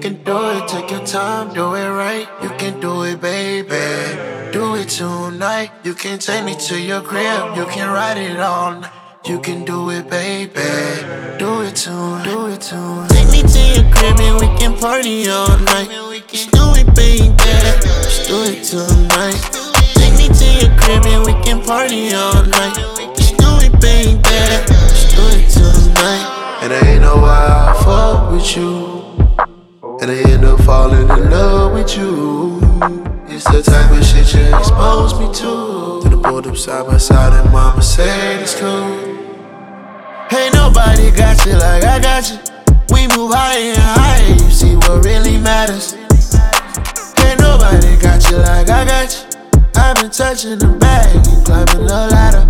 can do it, take your time, do it right. You can do it, baby. Do it tonight. You can take me to your crib, you can ride it all night. You can do it, baby. Do it tonight, do it tonight. Take me to your crib and we can party all night. Just do it, baby. Just do it tonight. Take me to your crib and we can party all night. Just do it, baby. Just do it tonight. And I ain't know why I fuck with you, and I end up falling in love with you. It's the type of shit you expose me to. Then I pulled up side by side and mama said it's cool. Ain't nobody got you like I got you. We move higher and higher, you see what really matters. Ain't nobody got you like I got you. I've been touching the bag and climbing the ladder.